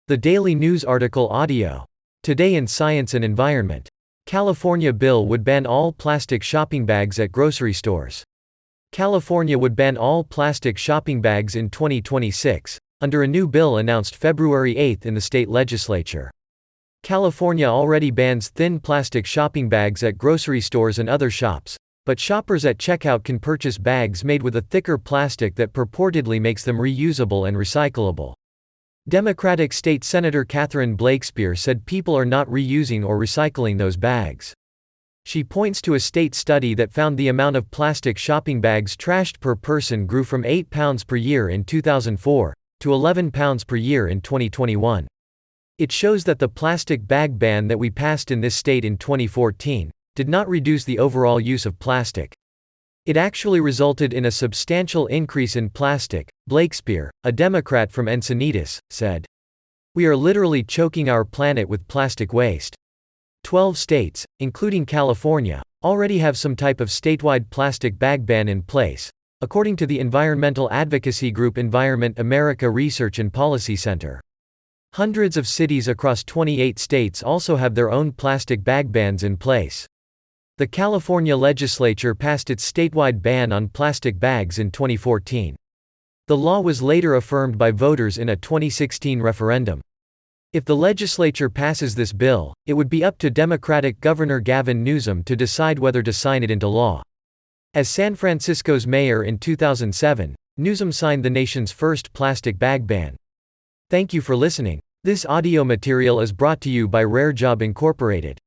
The Daily News article audio. Today in Science and Environment. California bill would ban all plastic shopping bags at grocery stores. California would ban all plastic shopping bags in 2026, under a new bill announced February 8 in the state legislature. California already bans thin plastic shopping bags at grocery stores and other shops, but shoppers at checkout can purchase bags made with a thicker plastic that purportedly makes them reusable and recyclable. Democratic State Senator Catherine Blakespear said people are not reusing or recycling those bags. She points to a state study that found the amount of plastic shopping bags trashed per person grew from 8 pounds per year in 2004 to 11 pounds per year in 2021. It shows that the plastic bag ban that we passed in this state in 2014 did not reduce the overall use of plastic. It actually resulted in a substantial increase in plastic, Blakespear, a Democrat from Encinitas, said. We are literally choking our planet with plastic waste. 12 states, including California, already have some type of statewide plastic bag ban in place, according to the environmental advocacy group Environment America Research and Policy Center. Hundreds of cities across 28 states also have their own plastic bag bans in place. The California legislature passed its statewide ban on plastic bags in 2014. The law was later affirmed by voters in a 2016 referendum. If the legislature passes this bill, it would be up to Democratic Governor Gavin Newsom to decide whether to sign it into law. As San Francisco's mayor in 2007, Newsom signed the nation's first plastic bag ban. Thank you for listening. This audio material is brought to you by Rare Job Incorporated.